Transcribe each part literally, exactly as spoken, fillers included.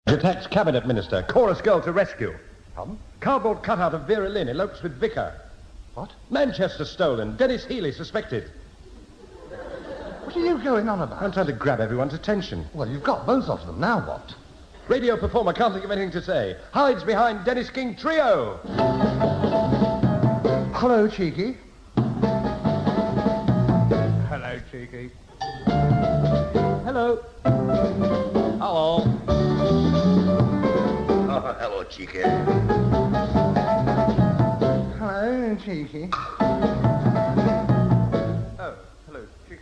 Attacks cabinet minister. Chorus girl to rescue. Pardon? Cardboard cutout of Vera Lynn elopes with vicar. What? Manchester stolen. Dennis Healy suspected. What are you going on about? I'm trying to grab everyone's attention. Well, you've got both of them. Now what? Radio performer can't think of anything to say. Hides behind Dennis King Trio. Hello, Cheeky. Hello, Cheeky. Hello. Hello. Oh, hello, Cheeky. Hello, Cheeky. Oh, hello, Cheeky.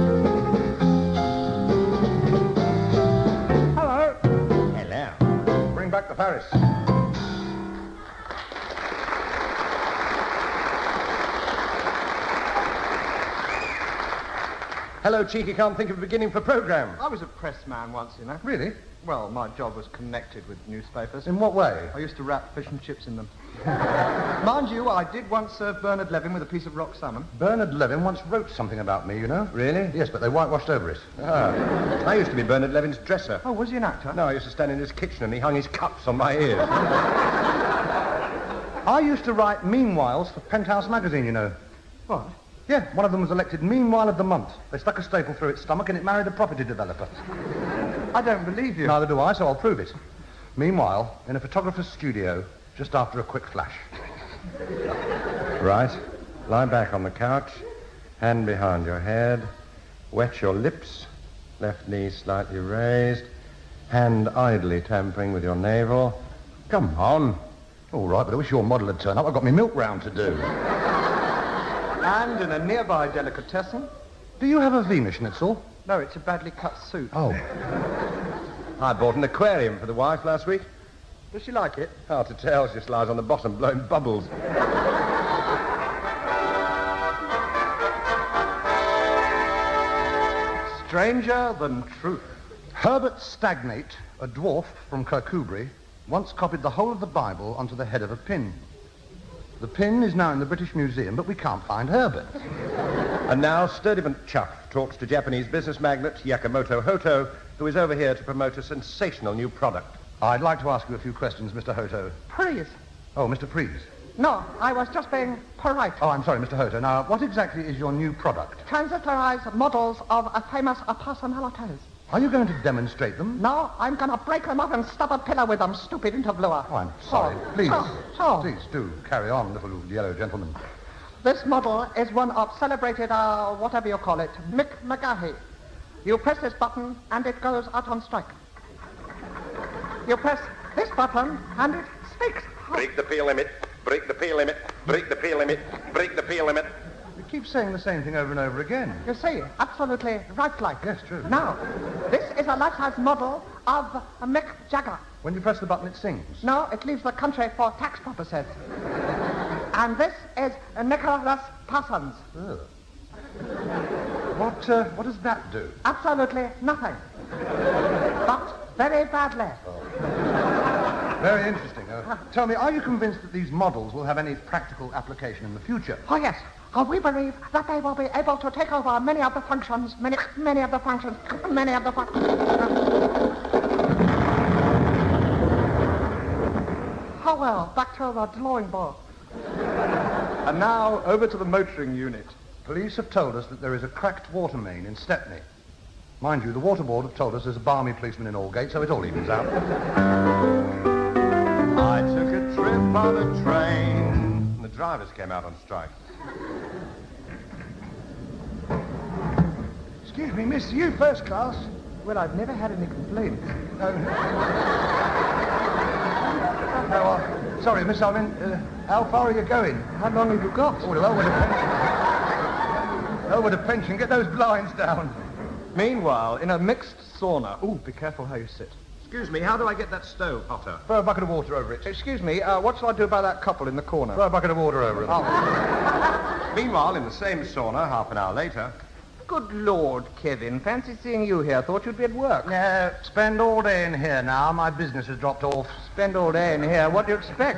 Hello. Hello. Bring back the Paris. Hello, Cheeky can't think of a beginning for programme. I was a press man once, you know. Really? Well, my job was connected with newspapers. In what way? I used to wrap fish and chips in them. Mind you, I did once serve Bernard Levin with a piece of rock salmon. Bernard Levin once wrote something about me, you know. Really? Yes, but they whitewashed over it. Ah. I used to be Bernard Levin's dresser. Oh, was he an actor? No, I used to stand in his kitchen and he hung his cups on my ears. I used to write meanwhiles for Penthouse magazine, you know. What? Yeah, one of them was elected Meanwhile of the Month. They stuck a staple through its stomach and it married a property developer. I don't believe you. Neither do I, so I'll prove it. Meanwhile, in a photographer's studio, just after a quick flash. Right. Lie back on the couch. Hand behind your head. Wet your lips. Left knee slightly raised. Hand idly tampering with your navel. Come on. All right, but I wish your model had turned up. I've got my milk round to do. And in a nearby delicatessen. Do you have a Venus schnitzel? No, it's a badly cut suit. Oh. I bought an aquarium for the wife last week. Does she like it? Hard to tell. She just lies on the bottom blowing bubbles. Stranger than truth. Herbert Stagnate, a dwarf from Kirkcudbright, once copied the whole of the Bible onto the head of a pin. The pin is now in the British Museum, but we can't find Herbert. And now Sturdivant Chuff talks to Japanese business magnate Yakamoto Hoto, who is over here to promote a sensational new product. I'd like to ask you a few questions, Mister Hoto. Please. Oh, Mister Prees. No, I was just being polite. Oh, I'm sorry, Mister Hoto. Now, what exactly is your new product? Transistorized models of a famous uh, personalities. Are you going to demonstrate them? No, I'm going to break them up and stuff a pillar with them, stupid interviewer. Oh, I'm sorry. So, Please. So, so. Please do carry on, little yellow gentleman. This model is one of celebrated, uh, whatever you call it, Mick McGahey. You press this button and it goes out on strike. You press this button and it speaks. Break the pay limit. Break the pay limit. Break the pay limit. Break the pay limit. You keep saying the same thing over and over again. You see, absolutely right-like. Yes, true. Now, this is a life-size model of uh, Mick Jagger. When you press the button, it sings. No, it leaves the country for tax purposes. And this is uh, Nicholas Parsons. Oh. What, uh, what does that do? Absolutely nothing. But very badly. Very interesting. Uh, tell me, are you convinced that these models will have any practical application in the future? Oh, yes. Uh, we believe that they will be able to take over many of the functions, many, many of the functions, many of the functions. Oh, well, back to the drawing board. And now, over to the motoring unit. Police have told us that there is a cracked water main in Stepney. Mind you, the water board have told us there's a balmy policeman in Aldgate, so it all evens out. I took a trip on a train. The drivers came out on strike. Excuse me, miss, are you first class? Well, I've never had any complaints. No. No, uh, sorry, miss, I mean, uh, how far are you going? How long have you got? Oh, well, over the pension. Over the pension. Get those blinds down. Meanwhile, in a mixed sauna. Ooh, be careful how you sit. Excuse me, how do I get that stove hotter? Throw a bucket of water over it. Excuse me, uh, what shall I do about that couple in the corner? Throw a bucket of water over it. Oh. Meanwhile, in the same sauna, half an hour later... Good Lord, Kevin. Fancy seeing you here. Thought you'd be at work. No, spend all day in here now. My business has dropped off. Spend all day in here. What do you expect?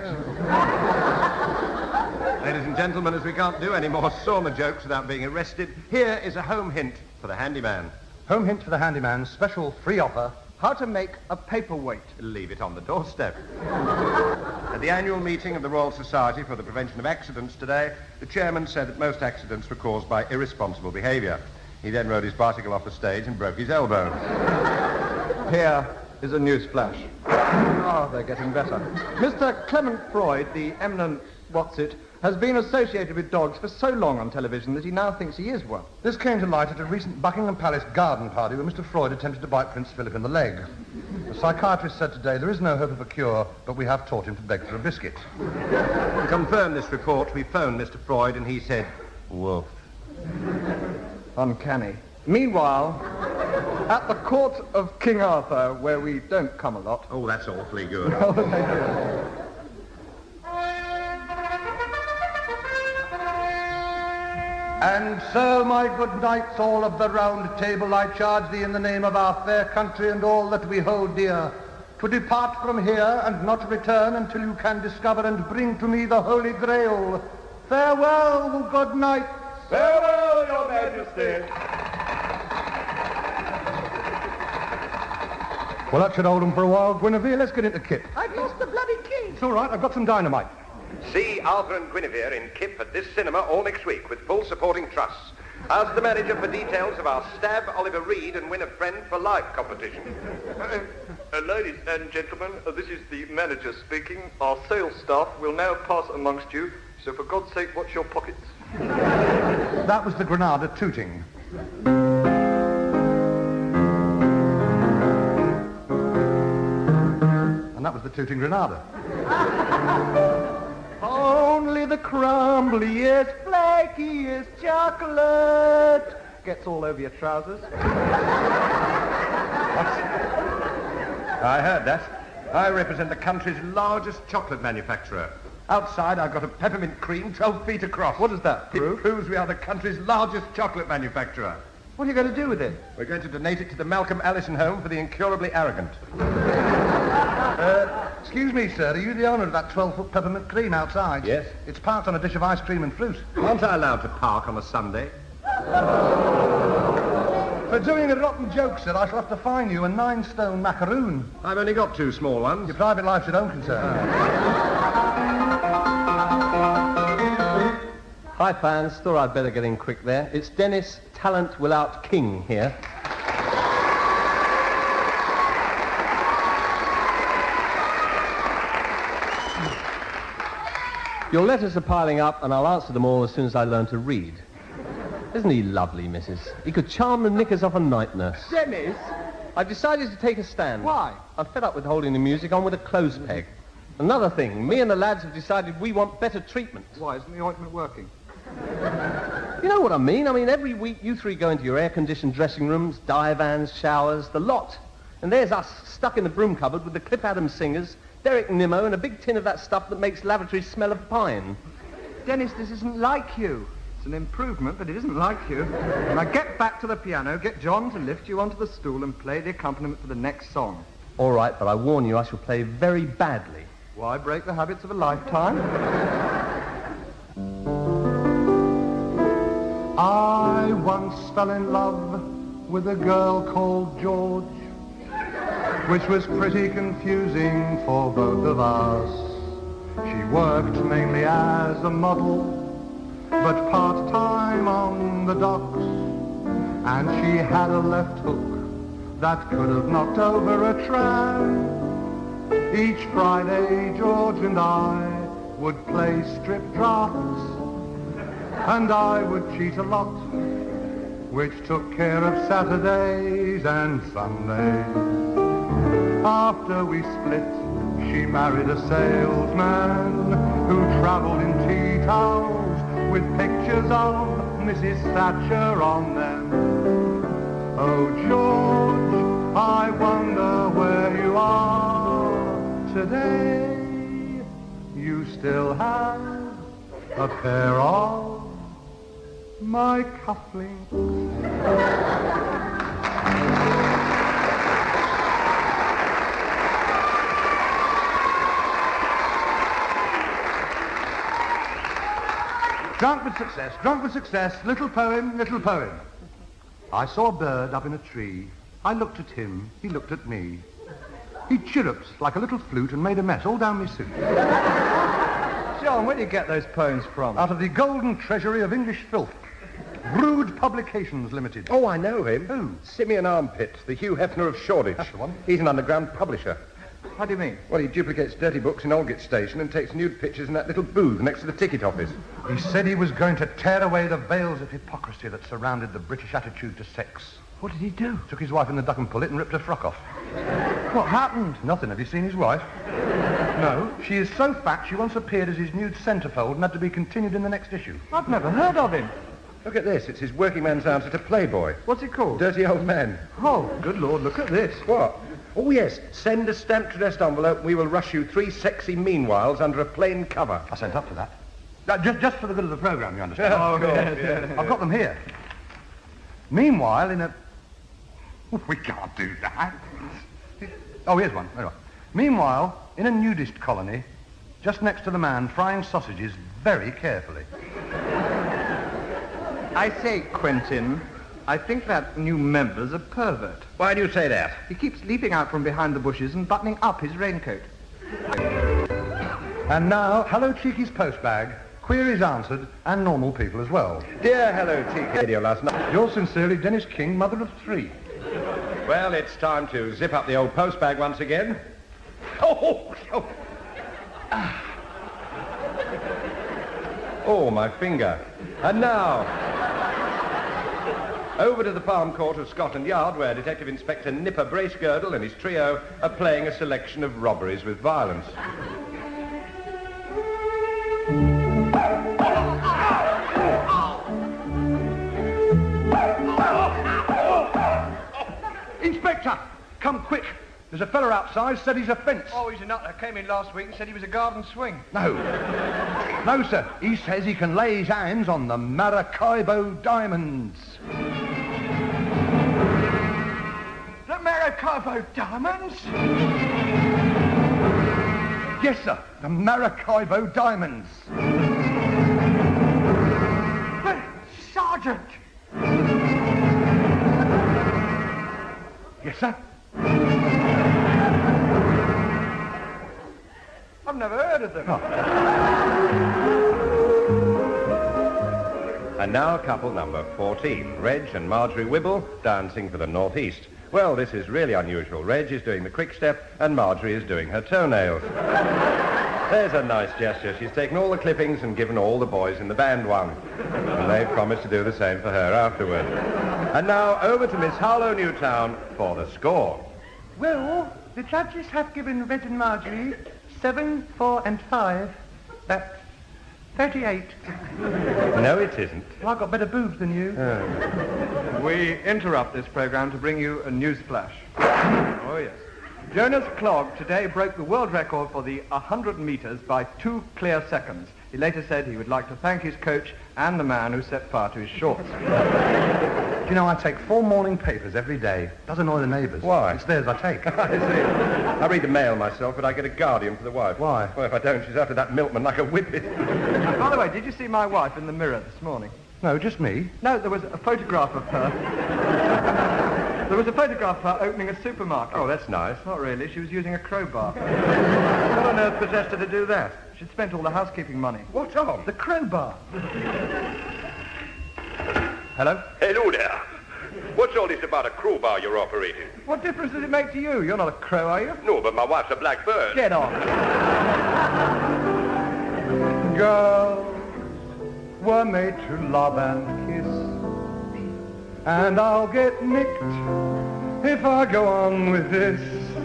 Ladies and gentlemen, as we can't do any more sauna jokes without being arrested, here is a home hint for the handyman. Home hint for the handyman, special free offer, How to make a paperweight. Leave it on the doorstep. At the annual meeting of the Royal Society for the Prevention of Accidents today, the chairman said that most accidents were caused by irresponsible behaviour. He then rode his bicycle off the stage and broke his elbow. Here is a news flash. Ah, they're getting better. Mister Clement Freud, the eminent what's-it, has been associated with dogs for so long on television that he now thinks he is one. This came to light at a recent Buckingham Palace garden party where Mister Freud attempted to bite Prince Philip in the leg. The psychiatrist said today there is no hope of a cure, but we have taught him to beg for a biscuit. To confirm this report, we phoned Mister Freud and he said, woof. Uncanny. Meanwhile, at the court of King Arthur, where we don't come a lot... Oh, that's awfully good. Oh, thank you. And so, my good knights, all of the round table, I charge thee in the name of our fair country and all that we hold dear, to depart from here and not return until you can discover and bring to me the Holy Grail. Farewell, good knights. Farewell, your majesty. Well, that should hold them for a while, Guinevere. Let's get into Kip. I've lost the bloody key. It's all right, I've got some dynamite. See Arthur and Guinevere in Kip at this cinema all next week with full supporting trusts. Ask the manager for details of our Stab Oliver Reed and Win a Friend for Life competition. Uh, uh, ladies and gentlemen, uh, this is the manager speaking. Our sales staff will now pass amongst you, so for God's sake, watch your pockets. That was the Granada tooting. And that was the tooting Granada. Only the crumbliest, flakiest chocolate gets all over your trousers. I heard that. I represent the country's largest chocolate manufacturer. Outside, I've got a peppermint cream twelve feet across. What does that prove? It proves we are the country's largest chocolate manufacturer. What are you going to do with it? We're going to donate it to the Malcolm Allison Home for the Incurably Arrogant. Uh, excuse me, sir, are you the owner of that twelve-foot peppermint cream outside? Yes. It's parked on a dish of ice cream and fruit. Aren't I allowed to park on a Sunday? For doing a rotten joke, sir, I shall have to fine you a nine-stone macaroon. I've only got two small ones. Your private life's your own concern. Hi, fans. Thought I'd better get in quick there. It's Dennis Talent Without King here. Your letters are piling up, and I'll answer them all as soon as I learn to read. Isn't he lovely, missus? He could charm the knickers off a night nurse. Dennis? I've decided to take a stand. Why? I'm fed up with holding the music on with a clothes peg. Another thing, me and the lads have decided we want better treatment. Why, isn't the ointment working? You know what I mean? I mean, every week you three go into your air-conditioned dressing rooms, divans, showers, the lot. And there's us stuck in the broom cupboard with the Cliff Adams singers, Derek Nimmo, and a big tin of that stuff that makes lavatories smell of pine. Dennis, this isn't like you. It's an improvement, but it isn't like you. Now get back to the piano, get John to lift you onto the stool and play the accompaniment for the next song. All right, but I warn you, I shall play very badly. Why break the habits of a lifetime? I once fell in love with a girl called George, which was pretty confusing for both of us. She worked mainly as a model, but part-time on the docks, and she had a left hook that could have knocked over a tram. Each Friday, George and I would play strip drafts, and I would cheat a lot, which took care of Saturdays and Sundays. After we split, she married a salesman who traveled in tea towels with pictures of Missus Thatcher on them. Oh, George, I wonder where you are today. You still have a pair of my cufflinks. Drunk with success, drunk with success, little poem, little poem. I saw a bird up in a tree. I looked at him, he looked at me. He chirruped like a little flute and made a mess all down me suit. John, where do you get those poems from? Out of the golden treasury of English filth. Brood Publications Limited. Oh, I know him. Who? Simeon Armpit, the Hugh Hefner of Shoreditch. That's the one. He's an underground publisher. How do you mean? Well, he duplicates dirty books in Aldgate Station and takes nude pictures in that little booth next to the ticket office. He said he was going to tear away the veils of hypocrisy that surrounded the British attitude to sex. What did he do? Took his wife in the duck and pullet and ripped her frock off. What happened? Nothing. Have you seen his wife? No. She is so fat she once appeared as his nude centerfold and had to be continued in the next issue. I've never heard of him. Look at this. It's his working man's answer to Playboy. What's it called? Dirty Old Men. Oh, good Lord, look at this. What? Oh, yes. Send a stamped addressed envelope and we will rush you three sexy meanwhiles under a plain cover. I sent up to that. Uh, just, just for the good of the programme, you understand? Oh, yes, yes. I've got them here. Meanwhile, in a... We can't do that. Oh, here's one. Anyway. Meanwhile, in a nudist colony, just next to the man frying sausages very carefully. I say, Quentin, I think that new member's a pervert. Why do you say that? He keeps leaping out from behind the bushes and buttoning up his raincoat. And now, Hello Cheeky's postbag, queries answered, and normal people as well. Dear Hello Cheeky Radio last night. Yours sincerely, Dennis King, mother of three. Well, it's time to zip up the old postbag once again. Oh, oh. Ah. Oh, my finger. And now, over to the Palm Court of Scotland Yard, where Detective Inspector Nipper Bracegirdle and his trio are playing a selection of robberies with violence. Inspector, come quick. There's a fella outside, said he's a fence. Oh, he's a nut that came in last week and said he was a garden swing. No. No, sir. He says he can lay his hands on the Maracaibo diamonds. The Maracaibo diamonds? Yes, sir. The Maracaibo diamonds. But, Sergeant! Yes, sir. I've never heard of them. Oh. And now couple number fourteen, Reg and Marjorie Wibble dancing for the North East. Well, this is really unusual. Reg is doing the quick step and Marjorie is doing her toenails. There's a nice gesture. She's taken all the clippings and given all the boys in the band one. And they've promised to do the same for her afterward. And now over to Miss Harlow Newtown for the score. Well, the judges have given Reg and Marjorie seven, four, and five. That's thirty-eight. No, it isn't. Well, I've got better boobs than you. Oh. We interrupt this program to bring you a news flash. Oh, yes. Jonas Klog today broke the world record for the one hundred meters by two clear seconds. He later said he would like to thank his coach and the man who set fire to his shorts. Do you know, I take four morning papers every day. Does annoy the neighbours. Why? It's theirs I take. I see. I read the Mail myself, but I get a Guardian for the wife. Why? Well, if I don't, she's after that milkman like a whippet. By the way, did you see my wife in the mirror this morning? No, just me. No, there was a photograph of her. There was a photograph of her opening a supermarket. Oh, that's nice. Not really. She was using a crowbar. What on earth possessed her to do that? She'd spent all the housekeeping money. What of? The crowbar. Hello? Hello there. What's all this about a crowbar you're operating? What difference does it make to you? You're not a crow, are you? No, but my wife's a black bird. Get on. Girls were made to love and kiss, and I'll get nicked if I go on with this.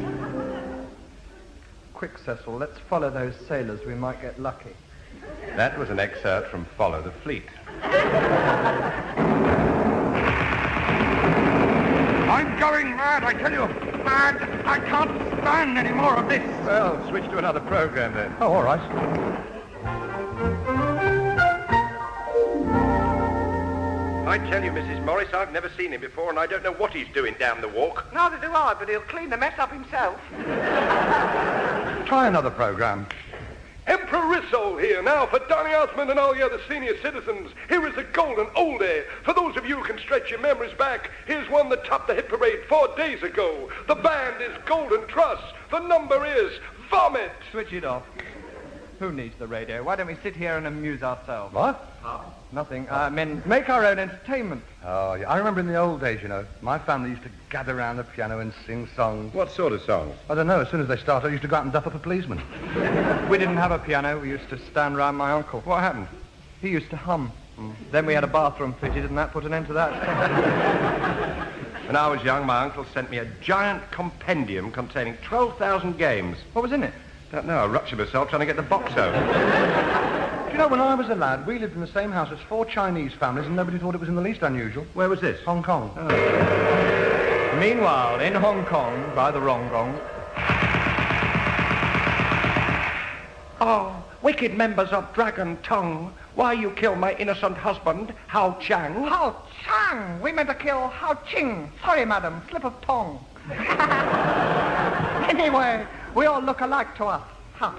Quick, Cecil, let's follow those sailors. We might get lucky. That was an excerpt from Follow the Fleet. I'm going mad, I tell you. Mad. I can't stand any more of this. Well, switch to another program then. Oh, all right. I tell you, Missus Morris, I've never seen him before, and I don't know what he's doing down the walk. Neither do I, but he'll clean the mess up himself. Try another program. Empress soul here. Now, for Donny Osmond and all the other senior citizens, here is a golden oldie. For those of you who can stretch your memories back, here's one that topped the hit parade four days ago. The band is Golden Truss. The number is Vomit. Switch it off. Who needs the radio? Why don't we sit here and amuse ourselves? What? Oh, nothing. I mean, make our own entertainment. Oh, yeah. I remember in the old days, you know, my family used to gather around the piano and sing songs. What sort of songs? I don't know. As soon as they started, I used to go out and duff up a policeman. We didn't have a piano. We used to stand round my uncle. What happened? He used to hum. Mm. Then we had a bathroom fitted, and that put an end to that. When I was young, my uncle sent me a giant compendium containing twelve thousand games. What was in it? Don't know. I ruptured myself trying to get the box out. Do you know, when I was a lad, we lived in the same house as four Chinese families, and nobody thought it was in the least unusual. Where was this? Hong Kong. Oh. Meanwhile, in Hong Kong, by the Wrong Gong. Oh, wicked members of Dragon Tongue, why you kill my innocent husband, Hao Chang? Hao Chang! We meant to kill Hao Ching. Sorry, madam. Slip of tongue. Anyway, we all look alike to us. Huh.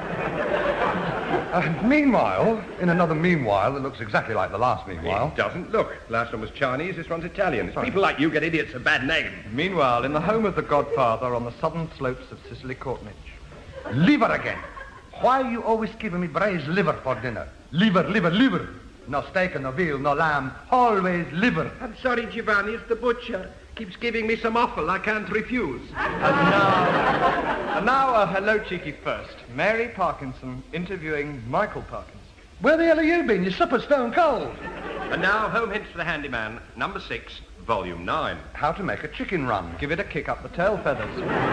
Uh, meanwhile, in another meanwhile that looks exactly like the last meanwhile. It doesn't look. Last one was Chinese, this one's Italian. It's people like you get idiots a bad name. Meanwhile, in the home of the Godfather on the southern slopes of Sicily Courtnage. Liver again. Why are you always giving me braised liver for dinner? Liver, liver, liver. No steak, no veal, no lamb. Always liver. I'm sorry, Giovanni, it's the butcher. Keeps giving me some offal I can't refuse. And now, and now a hello cheeky first. Mary Parkinson interviewing Michael Parkinson. Where the hell have you been? Your supper's stone cold. And now, home hints for the handyman, number six, volume nine. How to make a chicken run. Give it a kick up the tail feathers.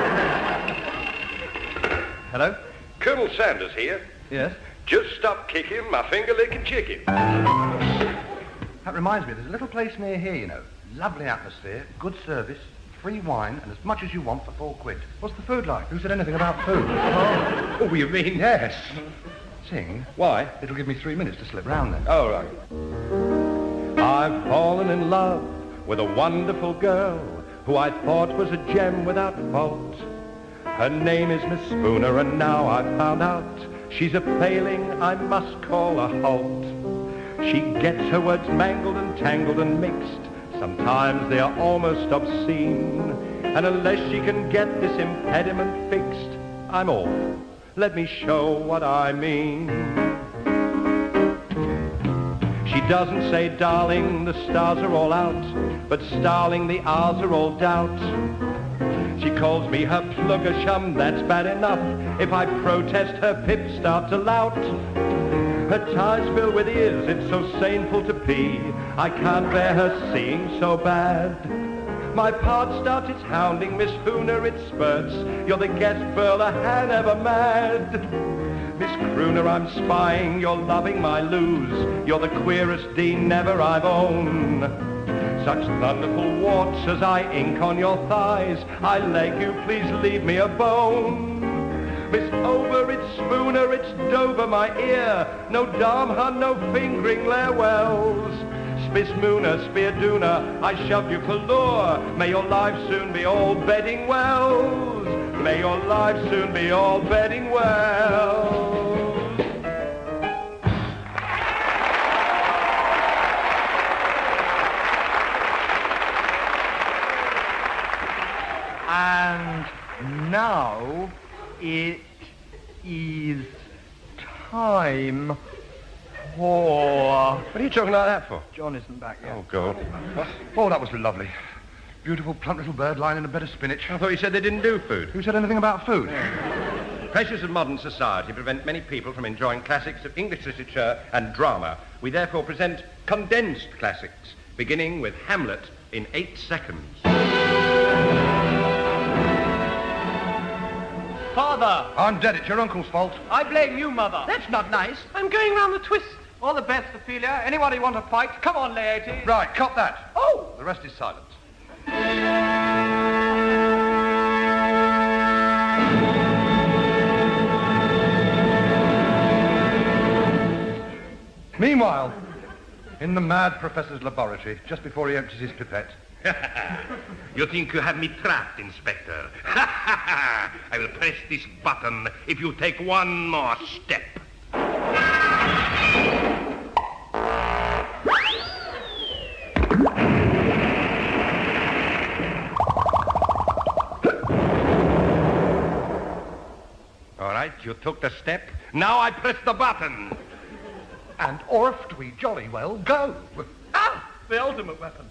Hello? Colonel Sanders here. Yes? Just stopped kicking my finger-licking chicken. That reminds me, there's a little place near here, you know. Lovely atmosphere, good service, free wine, and as much as you want for four quid. What's the food like? Who said anything about food? Oh, oh you mean? Yes. Sing. Why? It'll give me three minutes to slip round then. Oh, right. I've fallen in love with a wonderful girl who I thought was a gem without fault. Her name is Miss Spooner, and now I've found out she's a failing I must call a halt. She gets her words mangled and tangled and mixed. Sometimes they are almost obscene. And unless she can get this impediment fixed, I'm off. Let me show what I mean. She doesn't say, darling, the stars are all out, but starling, the hours are all doubt. She calls me her plugger chum, that's bad enough. If I protest, her pips start to lout. Her ties fill with ears, it's so saneful to pee. I can't bear her seeing so bad. My part starts its hounding, Miss Spooner, it spurts. You're the guest burler, hand ever mad. Miss Crooner, I'm spying, you're loving my lose. You're the queerest dean never I've owned. Such thunderful warts as I ink on your thighs. I leg you, please leave me a bone. Miss Over, it's Spooner, it's Dover, my ear. No Dom Hun, no fingering Lairwells. Spiss Mooner, Speardooner, I shoved you for lure. May your life soon be all bedding wells. May your life soon be all bedding wells. And now it is time for... What are you talking like that for? John isn't back yet. Oh, God. Oh, that was lovely. Beautiful, plump little bird lying in a bed of spinach. I thought you said they didn't do food. Who said anything about food? Pressures of modern society prevent many people from enjoying classics of English literature and drama. We therefore present condensed classics, beginning with Hamlet in eight seconds. Father! I'm dead. It's your uncle's fault. I blame you, Mother. That's not nice. I'm going round the twist. All the best, Ophelia. Anybody want to fight? Come on, Laertes. Right, cop that. Oh! The rest is silent. Meanwhile, in the mad professor's laboratory, just before he empties his pipette. You think you have me trapped, Inspector? I will press this button if you take one more step. All right, you took the step. Now I press the button. And orft we jolly well go. Ah! The ultimate weapon.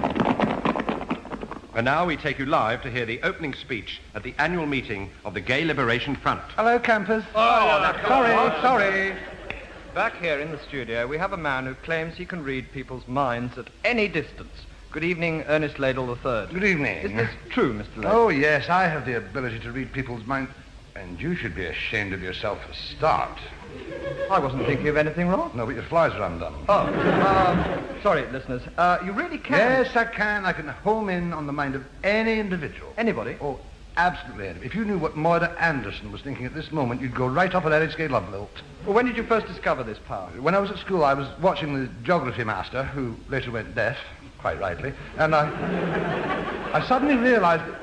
And now we take you live to hear the opening speech at the annual meeting of the Gay Liberation Front. Hello, campers. Oh, that's Sorry, sorry. Back here in the studio, we have a man who claims he can read people's minds at any distance. Good evening, Ernest Ladle the Third. Good evening. Is this true, Mister Ladle? Oh, yes, I have the ability to read people's minds. And you should be ashamed of yourself for start. I wasn't thinking of anything wrong. No, but your flies are undone. Oh, um, sorry, listeners. Uh, you really can. Yes, I can. I can home in on the mind of any individual. Anybody? Oh, absolutely anybody. If you knew what Moira Anderson was thinking at this moment, you'd go right off of that H K love lilt. Well, when did you first discover this power? When I was at school, I was watching the geography master, who later went deaf, quite rightly, and I, I suddenly realized that...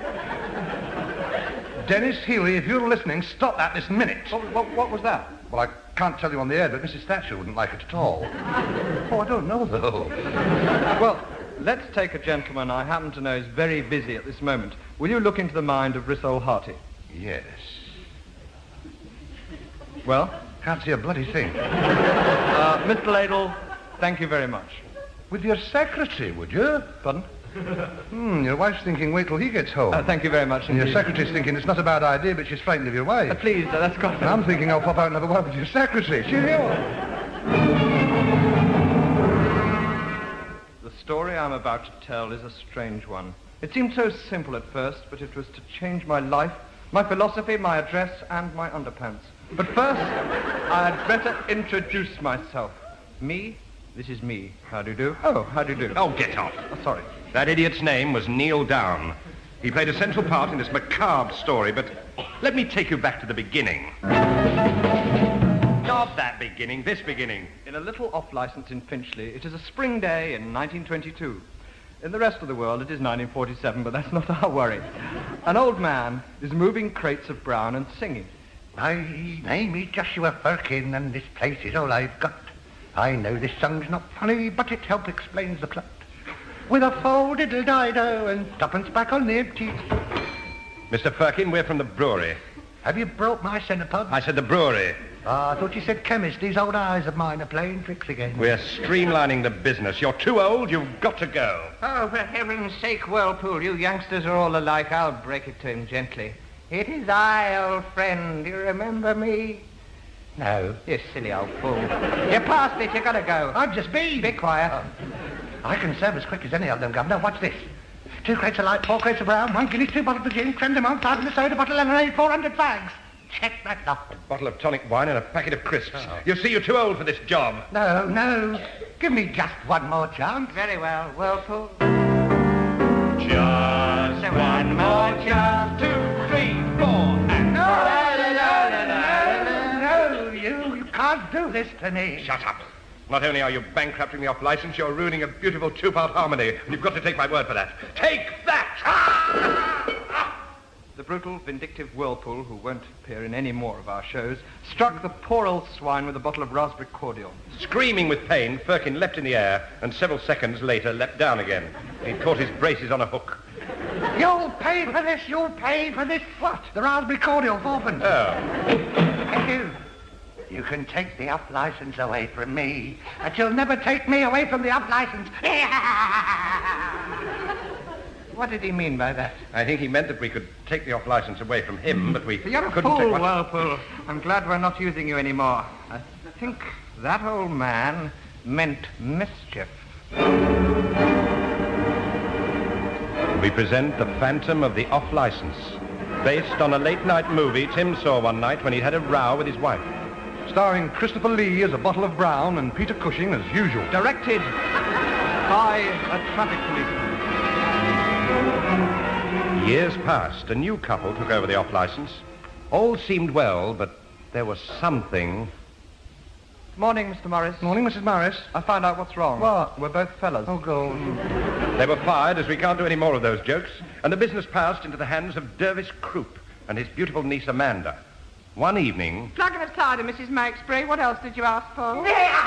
Dennis Healy, if you're listening, stop that this minute. What, what, what was that? Well, I can't tell you on the air, but Missus Thatcher wouldn't like it at all. Oh, I don't know, though. Well, let's take a gentleman I happen to know is very busy at this moment. Will you look into the mind of Rissole Harty? Yes. Well? Can't see a bloody thing. Uh, Mister Ladle, thank you very much. With your secretary, would you? Pardon? Hmm, your wife's thinking, wait till he gets home. Uh, thank you very much And indeed. your secretary's thinking, it's not a bad idea, but she's frightened of your wife. Uh, please, uh, that's quite... And I'm thinking I'll pop out and have a word with your secretary. Cheerio. The story I'm about to tell is a strange one. It seemed so simple at first, but it was to change my life, my philosophy, my address, and my underpants. But first, I'd better introduce myself. Me, this is me. How do you do? Oh, how do you do? Oh, get off. Oh, sorry. That idiot's name was Neil Down. He played a central part in this macabre story, but let me take you back to the beginning. Not that beginning, this beginning. In a little off-license in Finchley, it is a spring day in nineteen twenty-two. In the rest of the world, it is nineteen forty-seven, but that's not our worry. An old man is moving crates of brown and singing. My name is Joshua Firkin, and this place is all I've got. I know this song's not funny, but it help explains the plot. With a four diddle dido and tuppence back on the empty. Mister Firkin, we're from the brewery. Have you broke my centerpod? I said the brewery. Ah, I thought you said chemist. These old eyes of mine are playing tricks again. We're streamlining the business. You're too old, you've got to go. Oh, for heaven's sake, Whirlpool, you youngsters are all alike. I'll break it to him gently. It is I, old friend. Do you remember me? No. You silly old fool. You're past it. You gotta go. I've just been. Be quiet. Oh. I can serve as quick as any of them, Governor. Watch this. Two crates of light, four crates of brown, one Guinness, two bottles of gin, creme de menthe, five of the soda, bottle of lemonade, four hundred fags. Check that lot. A bottle of tonic wine and a packet of crisps. Oh. You see, you're too old for this job. No, no. Give me just one more chance. Very well, Whirlpool. Just So one more chance. two, three, four, and... No, no, no, no, you, you can't do this to me. Shut up. Not only are you bankrupting me off license, you're ruining a beautiful two-part harmony, and you've got to take my word for that. Take that! The brutal, vindictive Whirlpool, who won't appear in any more of our shows, struck the poor old swine with a bottle of raspberry cordial. Screaming with pain, Firkin leapt in the air, and several seconds later leapt down again. He'd caught his braces on a hook. You'll pay for this, you'll pay for this. What? The raspberry cordial, fourpence. Oh. Thank you. You can take the off-license away from me, but you'll never take me away from the off-license. What did he mean by that? I think he meant that we could take the off-license away from him, but we You're a couldn't fool, take what... Whirlpool. I'm glad we're not using you anymore. I think that old man meant mischief. We present The Phantom of the Off-License, based on a late-night movie Tim saw one night when he'd had a row with his wife. Starring Christopher Lee as a bottle of brown and Peter Cushing as usual. Directed by a traffic policeman. Years passed. A new couple took over the off-license. All seemed well, but there was something... Morning, Mister Morris. Morning, Missus Morris. I found out what's wrong. What? We're both fellas. Oh, go. They were fired, as we can't do any more of those jokes, and the business passed into the hands of Dervis Croup and his beautiful niece Amanda. One evening... Plugging of cider, Missus Makesbury. What else did you ask for?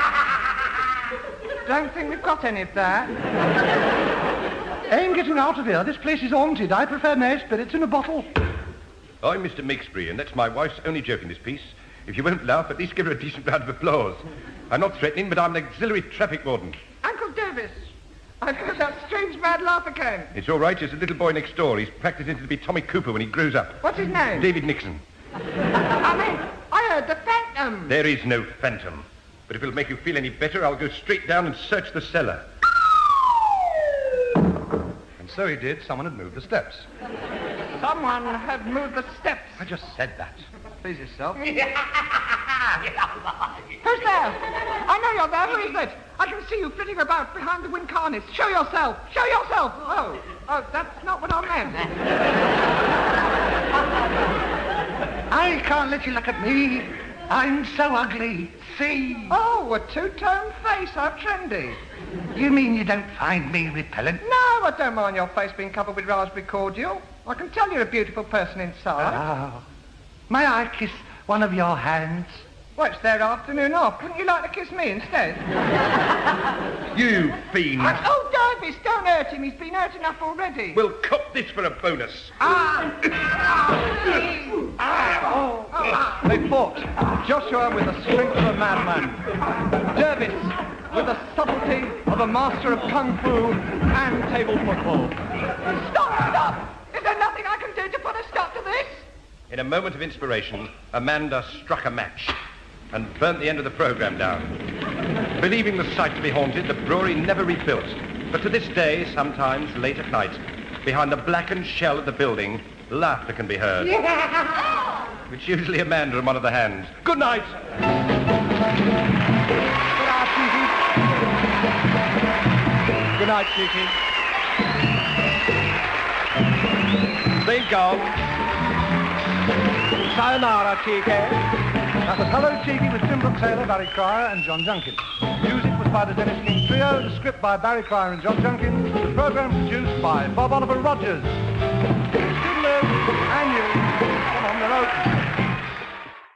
Don't think we've got any of that. Ain't getting out of here. This place is haunted. I prefer no spirits in a bottle. I'm Mister Makesbury, and that's my wife's only joke in this piece. If you won't laugh, at least give her a decent round of applause. I'm not threatening, but I'm an auxiliary traffic warden. Uncle Davis, I've heard that strange mad laugh again. It's all right. There's a little boy next door. He's practicing to be Tommy Cooper when he grows up. What's his name? David Nixon. I mean, I heard the Phantom. There is no phantom. But if it'll make you feel any better, I'll go straight down and search the cellar. And so he did. Someone had moved the steps. Someone had moved the steps. I just said that. Please yourself. Who's there? I know you're there. Who is it? I can see you flitting about behind the wind harness. Show yourself. Show yourself. Oh, oh, that's not what I meant. I can't let you look at me. I'm so ugly. See? Oh, a two-tone face. How trendy. You mean you don't find me repellent? No, I don't mind your face being covered with raspberry cordial. I can tell you're a beautiful person inside. Oh. May I kiss one of your hands? Well, it's their afternoon off. Wouldn't you like to kiss me instead? You fiend. I, oh, Davis, don't hurt him. He's been hurt enough already. We'll cop this for a bonus. Ah! ah! Oh! Oh! They fought. Joshua with the strength of a madman. Jervis with the subtlety of a master of kung fu and table football. Stop! Stop! Is there nothing I can do to put a stop to this? In a moment of inspiration, Amanda struck a match and burnt the end of the program down. Believing the site to be haunted, the brewery never rebuilt. But to this day, sometimes late at night, behind the blackened shell of the building, laughter can be heard. Yeah. It's usually Amanda in one of the hands. Good night. Good night, Cheeky. They've gone. Sayonara, Cheeky. That was Hello, Cheeky with Tim Brooke Taylor, Barry Cryer and John Junkin. Music was by the Dennis King Trio, the script by Barry Cryer and John Junkin, the programme produced by Bob Oliver Rogers. Toodaloo, and you. Come on, they're open.